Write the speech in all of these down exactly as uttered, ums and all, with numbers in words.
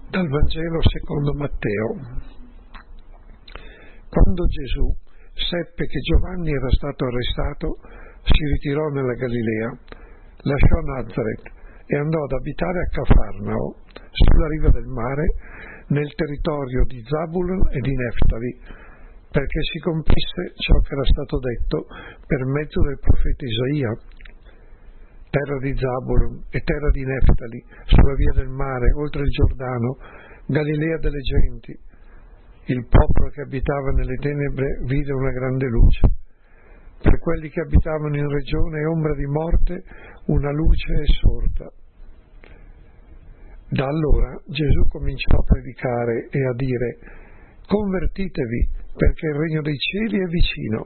Dal Vangelo secondo Matteo. Quando Gesù seppe che Giovanni era stato arrestato, si ritirò nella Galilea, lasciò Nazaret e andò ad abitare a Cafarnao, sulla riva del mare, nel territorio di Zabulon e di Neftali, perché si compisse ciò che era stato detto per mezzo del profeta Isaia. Terra di Zabulon e terra di Neftali, sulla via del mare, oltre il Giordano, Galilea delle genti. Il popolo che abitava nelle tenebre vide una grande luce. Per quelli che abitavano in regione ombra di morte, una luce è sorta. Da allora Gesù cominciò a predicare e a dire: convertitevi, perché il regno dei cieli è vicino.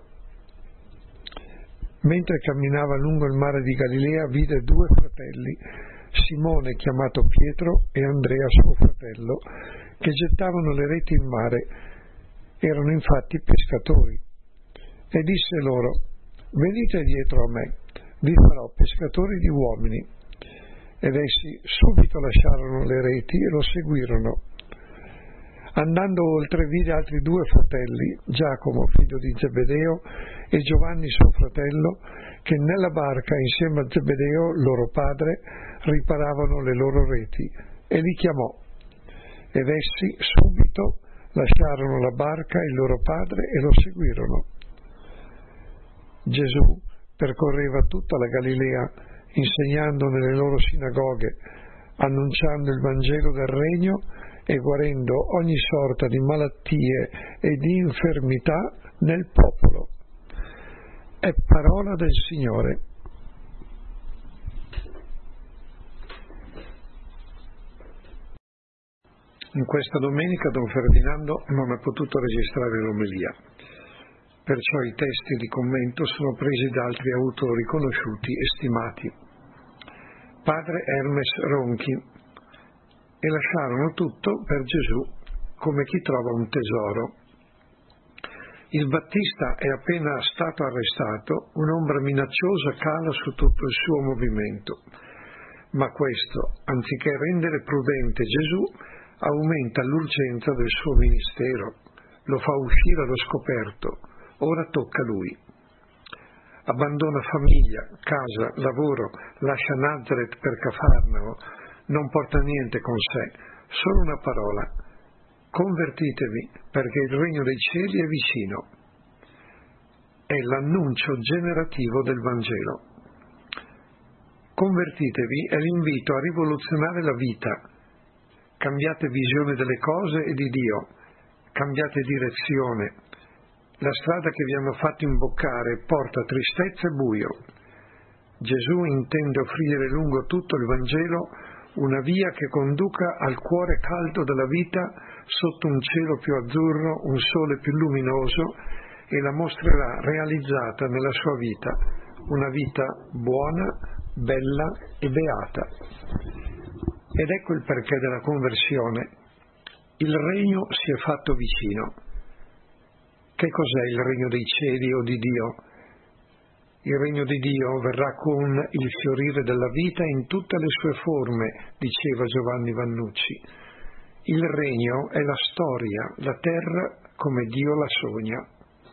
Mentre camminava lungo il mare di Galilea, vide due fratelli, Simone chiamato Pietro e Andrea suo fratello, che gettavano le reti in mare. Erano infatti pescatori. E disse loro: venite dietro a me, vi farò pescatori di uomini. Ed essi subito lasciarono le reti e lo seguirono. Andando oltre vide altri due fratelli, Giacomo figlio di Zebedeo e Giovanni suo fratello, che nella barca insieme a Zebedeo, loro padre, riparavano le loro reti, e li chiamò. Ed essi subito lasciarono la barca e il loro padre e lo seguirono. Gesù percorreva tutta la Galilea, insegnando nelle loro sinagoghe, annunciando il Vangelo del Regno e guarendo ogni sorta di malattie e di infermità nel popolo. È parola del Signore. In questa domenica Don Ferdinando non ha potuto registrare l'omelia, perciò i testi di commento sono presi da altri autori conosciuti e stimati. Padre Hermes Ronchi, e lasciarono tutto per Gesù, come chi trova un tesoro. Il Battista è appena stato arrestato, un'ombra minacciosa cala su tutto il suo movimento, ma questo, anziché rendere prudente Gesù, aumenta l'urgenza del suo ministero, lo fa uscire allo scoperto. Ora tocca a lui. Abbandona famiglia, casa, lavoro, lascia Nazaret per Cafarnao, non porta niente con sé, solo una parola: convertitevi, perché il regno dei cieli è vicino. È l'annuncio generativo del Vangelo. Convertitevi è l'invito a rivoluzionare la vita. Cambiate visione delle cose e di Dio, cambiate direzione. La strada che vi hanno fatto imboccare porta tristezza e buio. Gesù intende offrire lungo tutto il Vangelo una via che conduca al cuore caldo della vita, sotto un cielo più azzurro, un sole più luminoso, e la mostrerà realizzata nella sua vita, una vita buona, bella e beata. Ed ecco il perché della conversione. Il regno si è fatto vicino. Che cos'è il regno dei cieli o di Dio? Il regno di Dio verrà con il fiorire della vita in tutte le sue forme, diceva Giovanni Vannucci. Il regno è la storia, la terra come Dio la sogna.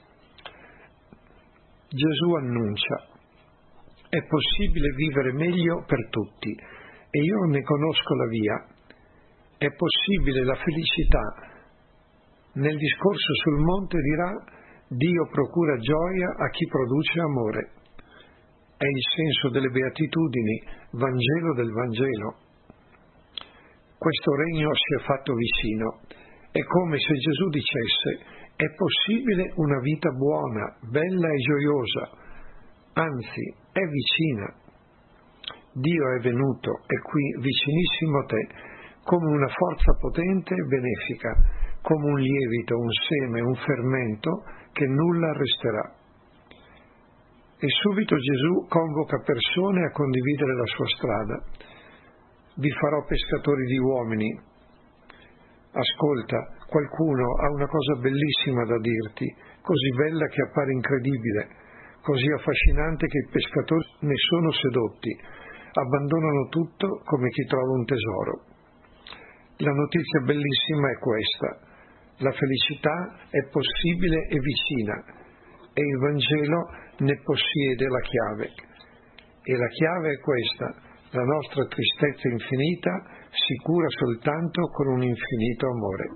Gesù annuncia: è possibile vivere meglio per tutti e io ne conosco la via. È possibile la felicità. Nel discorso sul monte dirà: Dio procura gioia a chi produce amore. È il senso delle beatitudini, Vangelo del Vangelo. Questo regno si è fatto vicino. È come se Gesù dicesse: è possibile una vita buona, bella e gioiosa. Anzi, è vicina. Dio è venuto, è qui, vicinissimo a te, come una forza potente e benefica, come un lievito, un seme, un fermento che nulla arresterà. E subito Gesù convoca persone a condividere la sua strada. Vi farò pescatori di uomini. Ascolta, qualcuno ha una cosa bellissima da dirti, così bella che appare incredibile, così affascinante che i pescatori ne sono sedotti, abbandonano tutto come chi trova un tesoro. La notizia bellissima è questa: la felicità è possibile e vicina, e il Vangelo ne possiede la chiave. E la chiave è questa: la nostra tristezza infinita si cura soltanto con un infinito amore.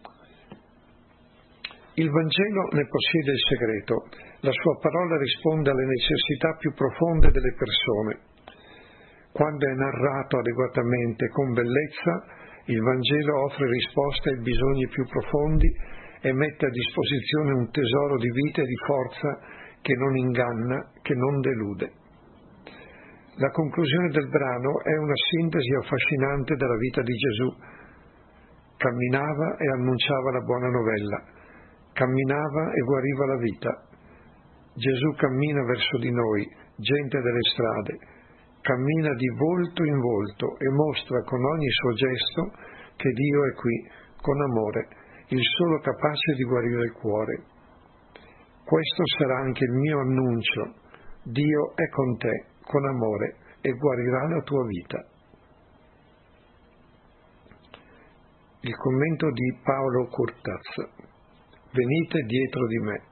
Il Vangelo ne possiede il segreto. La sua parola risponde alle necessità più profonde delle persone. Quando è narrato adeguatamente, con bellezza, il Vangelo offre risposte ai bisogni più profondi e mette a disposizione un tesoro di vita e di forza che non inganna, che non delude. La conclusione del brano è una sintesi affascinante della vita di Gesù. Camminava e annunciava la buona novella. Camminava e guariva la vita. Gesù cammina verso di noi, gente delle strade, cammina di volto in volto e mostra con ogni suo gesto che Dio è qui, con amore, il solo capace di guarire il cuore. Questo sarà anche il mio annuncio: Dio è con te, con amore, e guarirà la tua vita. Il commento di Paolo Curtaz. Venite dietro di me.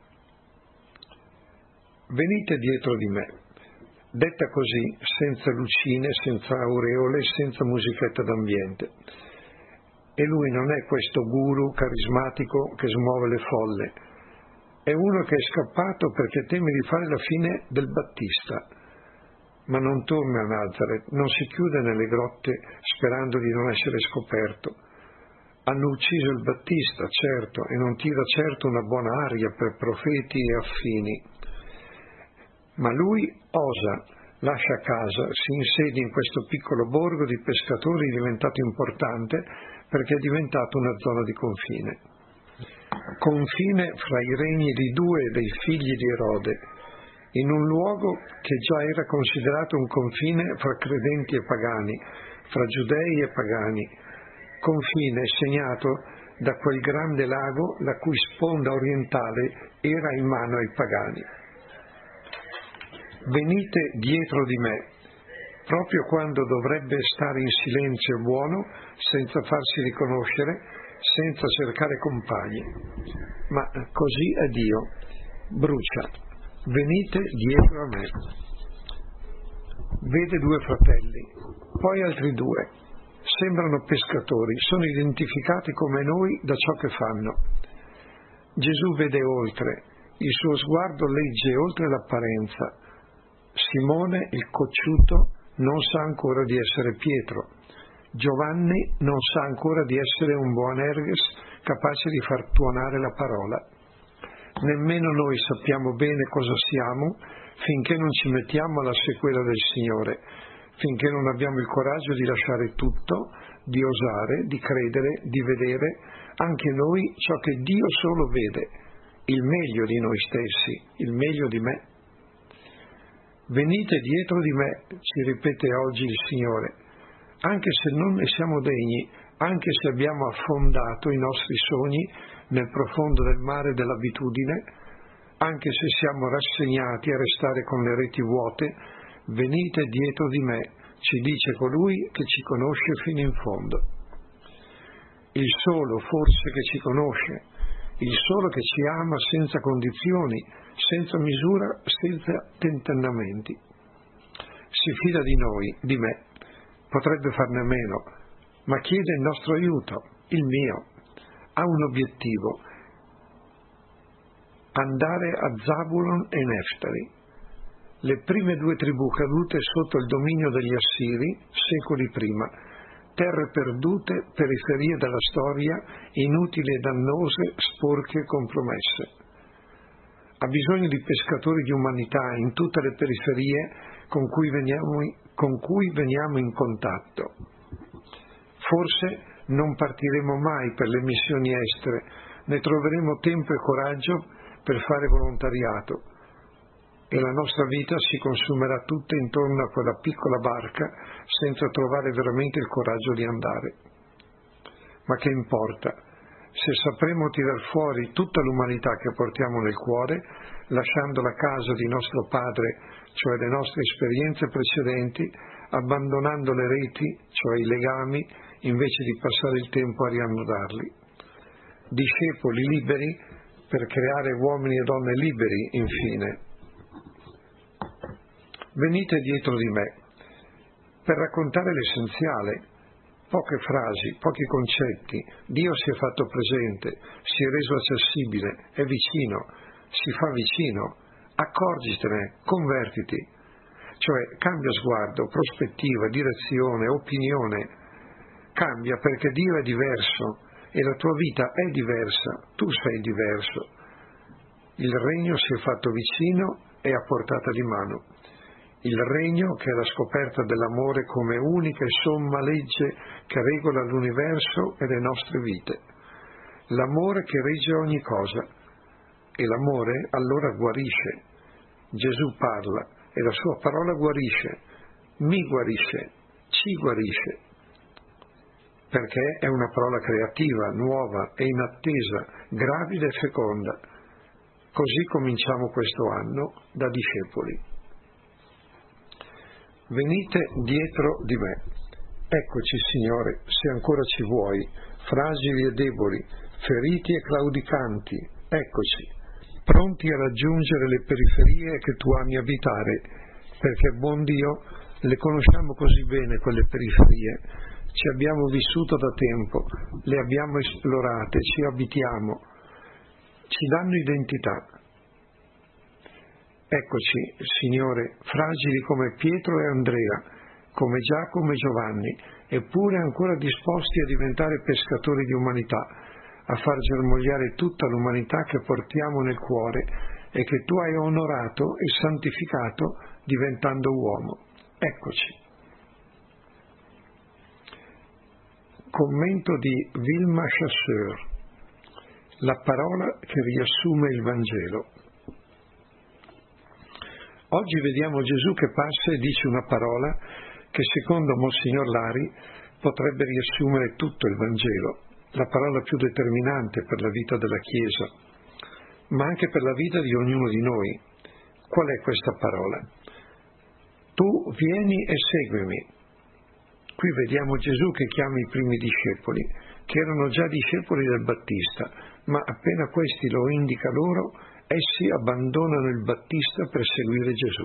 Venite dietro di me. Detta così, senza lucine, senza aureole, senza musichetta d'ambiente. E lui non è questo guru carismatico che smuove le folle. È uno che è scappato perché teme di fare la fine del Battista. Ma non torna a Nazareth, non si chiude nelle grotte sperando di non essere scoperto. Hanno ucciso il Battista, certo, e non tira certo una buona aria per profeti e affini. Ma lui osa, lascia casa, si insedia in questo piccolo borgo di pescatori diventato importante perché è diventato una zona di confine. Confine fra i regni di due dei figli di Erode, in un luogo che già era considerato un confine fra credenti e pagani, fra giudei e pagani, confine segnato da quel grande lago la cui sponda orientale era in mano ai pagani. Venite dietro di me, proprio quando dovrebbe stare in silenzio buono, senza farsi riconoscere, senza cercare compagni. Ma così è Dio, brucia, venite dietro a me. Vede due fratelli, poi altri due, sembrano pescatori, sono identificati come noi da ciò che fanno. Gesù vede oltre, il suo sguardo legge oltre l'apparenza. Simone, il cocciuto, non sa ancora di essere Pietro. Giovanni non sa ancora di essere un Boanerges capace di far tuonare la parola. Nemmeno noi sappiamo bene cosa siamo finché non ci mettiamo alla sequela del Signore, finché non abbiamo il coraggio di lasciare tutto, di osare, di credere, di vedere anche noi ciò che Dio solo vede, il meglio di noi stessi, il meglio di me. Venite dietro di me, ci ripete oggi il Signore, anche se non ne siamo degni, anche se abbiamo affondato i nostri sogni nel profondo del mare dell'abitudine, anche se siamo rassegnati a restare con le reti vuote, venite dietro di me, ci dice colui che ci conosce fino in fondo. Il solo forse che ci conosce, il solo che ci ama senza condizioni, senza misura, senza tentennamenti. Si fida di noi, di me, potrebbe farne a meno, ma chiede il nostro aiuto, il mio. Ha un obiettivo: andare a Zabulon e Neftali, le prime due tribù cadute sotto il dominio degli Assiri secoli prima, terre perdute, periferie della storia, inutili e dannose, sporche e compromesse. Ha bisogno di pescatori di umanità in tutte le periferie con cui veniamo, con cui veniamo in contatto. Forse non partiremo mai per le missioni estere, ne troveremo tempo e coraggio per fare volontariato, e la nostra vita si consumerà tutta intorno a quella piccola barca senza trovare veramente il coraggio di andare. Ma che importa? Se sapremo tirar fuori tutta l'umanità che portiamo nel cuore, lasciando la casa di nostro Padre, cioè le nostre esperienze precedenti, abbandonando le reti, cioè i legami, invece di passare il tempo a riannodarli. Discepoli liberi per creare uomini e donne liberi, infine. Venite dietro di me per raccontare l'essenziale. Poche frasi, pochi concetti. Dio si è fatto presente, si è reso accessibile, è vicino, si fa vicino. Accorgitene, convertiti. Cioè cambia sguardo, prospettiva, direzione, opinione. Cambia perché Dio è diverso e la tua vita è diversa, tu sei diverso. Il regno si è fatto vicino e a portata di mano. Il regno, che è la scoperta dell'amore come unica e somma legge che regola l'universo e le nostre vite. L'amore che regge ogni cosa. E l'amore allora guarisce. Gesù parla e la sua parola guarisce, mi guarisce, ci guarisce. Perché è una parola creativa, nuova e inattesa, gravida e feconda. Così cominciamo questo anno da discepoli. Venite dietro di me. Eccoci, Signore, se ancora ci vuoi, fragili e deboli, feriti e claudicanti, eccoci, pronti a raggiungere le periferie che tu ami abitare, perché, buon Dio, le conosciamo così bene quelle periferie, ci abbiamo vissuto da tempo, le abbiamo esplorate, ci abitiamo, ci danno identità. Eccoci, Signore, fragili come Pietro e Andrea, come Giacomo e Giovanni, eppure ancora disposti a diventare pescatori di umanità, a far germogliare tutta l'umanità che portiamo nel cuore e che tu hai onorato e santificato diventando uomo. Eccoci. Commento di Wilma Chasseur, la parola che riassume il Vangelo. Oggi vediamo Gesù che passa e dice una parola che secondo Monsignor Lari potrebbe riassumere tutto il Vangelo, la parola più determinante per la vita della Chiesa, ma anche per la vita di ognuno di noi. Qual è questa parola? Tu vieni e seguimi. Qui vediamo Gesù che chiama i primi discepoli, che erano già discepoli del Battista, ma appena questi lo indica loro, essi abbandonano il Battista per seguire Gesù.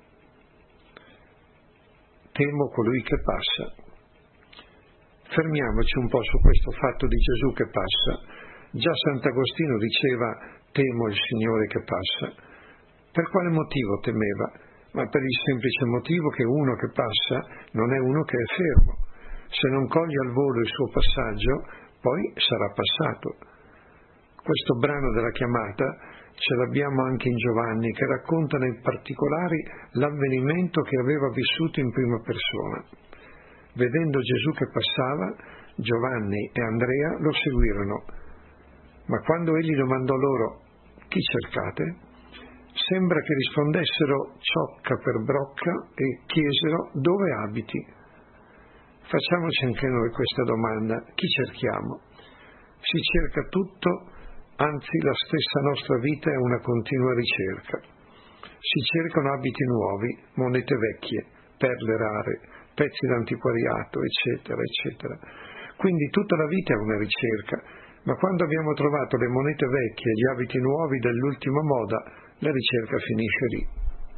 Temo colui che passa. Fermiamoci un po' su questo fatto di Gesù che passa. Già Sant'Agostino diceva: temo il Signore che passa. Per quale motivo temeva? Ma per il semplice motivo che uno che passa non è uno che è fermo. Se non coglie al volo il suo passaggio, poi sarà passato. Questo brano della chiamata ce l'abbiamo anche in Giovanni, che racconta nei particolari l'avvenimento che aveva vissuto in prima persona. Vedendo Gesù che passava, Giovanni e Andrea lo seguirono. Ma quando egli domandò loro: chi cercate? Sembra che rispondessero ciocca per brocca e chiesero: dove abiti? Facciamoci anche noi questa domanda: chi cerchiamo? Si cerca tutto, anzi la stessa nostra vita è una continua ricerca. Si cercano abiti nuovi, monete vecchie, perle rare, pezzi d'antiquariato, eccetera, eccetera. Quindi tutta la vita è una ricerca, ma quando abbiamo trovato le monete vecchie e gli abiti nuovi dell'ultima moda, la ricerca finisce lì.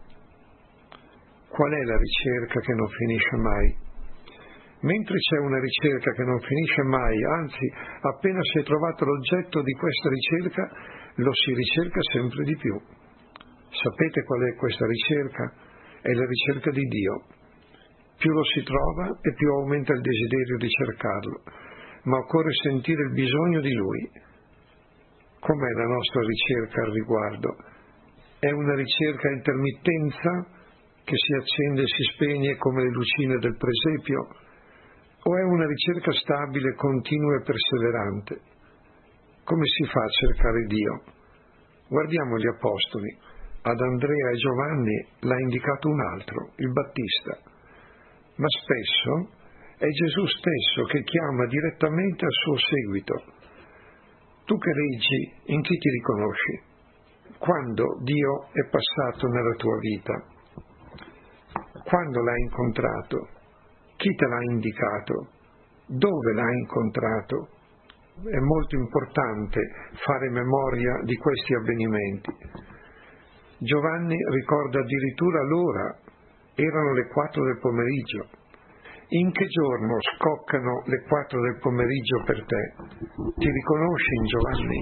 Qual è la ricerca che non finisce mai? Mentre c'è una ricerca che non finisce mai, anzi, appena si è trovato l'oggetto di questa ricerca, lo si ricerca sempre di più. Sapete qual è questa ricerca? È la ricerca di Dio. Più lo si trova e più aumenta il desiderio di cercarlo, ma occorre sentire il bisogno di Lui. Com'è la nostra ricerca al riguardo? È una ricerca a intermittenza che si accende e si spegne come le lucine del presepio? O è una ricerca stabile, continua e perseverante? Come si fa a cercare Dio? Guardiamo gli Apostoli. Ad Andrea e Giovanni l'ha indicato un altro, il Battista. Ma spesso è Gesù stesso che chiama direttamente al suo seguito. Tu che leggi, in chi ti riconosci? Quando Dio è passato nella tua vita? Quando l'hai incontrato? Chi te l'ha indicato? Dove l'ha incontrato? È molto importante fare memoria di questi avvenimenti. Giovanni ricorda addirittura l'ora, erano le quattro del pomeriggio. In che giorno scoccano le quattro del pomeriggio per te? Ti riconosci in Giovanni?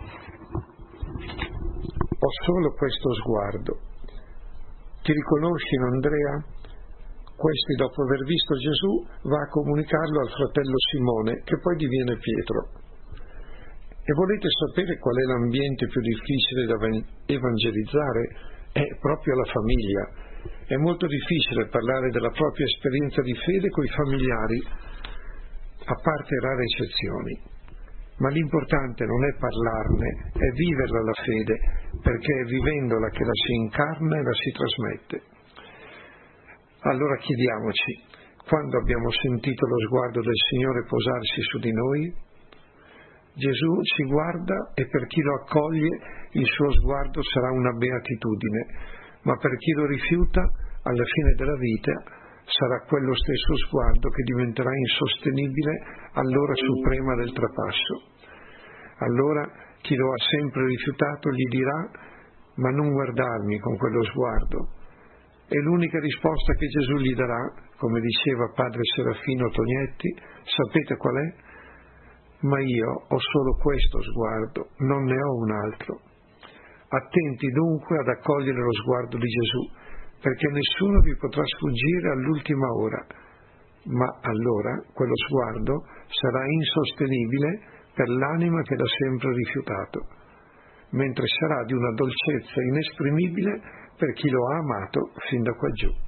Ho solo questo sguardo. Ti riconosci in Andrea? Questi, dopo aver visto Gesù, va a comunicarlo al fratello Simone, che poi diviene Pietro. E volete sapere qual è l'ambiente più difficile da evangelizzare? È proprio la famiglia. È molto difficile parlare della propria esperienza di fede coi familiari, a parte rare eccezioni. Ma l'importante non è parlarne, è viverla la fede, perché è vivendola che la si incarna e la si trasmette. Allora chiediamoci, quando abbiamo sentito lo sguardo del Signore posarsi su di noi? Gesù ci guarda e per chi lo accoglie il suo sguardo sarà una beatitudine, ma per chi lo rifiuta, alla fine della vita, sarà quello stesso sguardo che diventerà insostenibile all'ora suprema del trapasso. Allora chi lo ha sempre rifiutato gli dirà: ma non guardarmi con quello sguardo. E l'unica risposta che Gesù gli darà, come diceva padre Serafino Tognetti, sapete qual è? Ma io ho solo questo sguardo, non ne ho un altro. Attenti dunque ad accogliere lo sguardo di Gesù, perché nessuno vi potrà sfuggire all'ultima ora, ma allora quello sguardo sarà insostenibile per l'anima che l'ha sempre rifiutato, mentre sarà di una dolcezza inesprimibile per chi lo ha amato fin da qua giù.